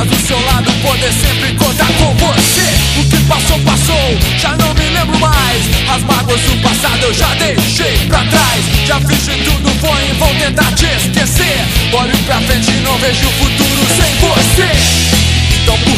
do seu lado, poder sempre contar com você. O que passou, passou, já não me lembro mais. As mágoas do passado eu já deixei pra trás. Já fiz de tudo, vou tentar te esquecer. Olho pra frente e não vejo o futuro sem você. Então por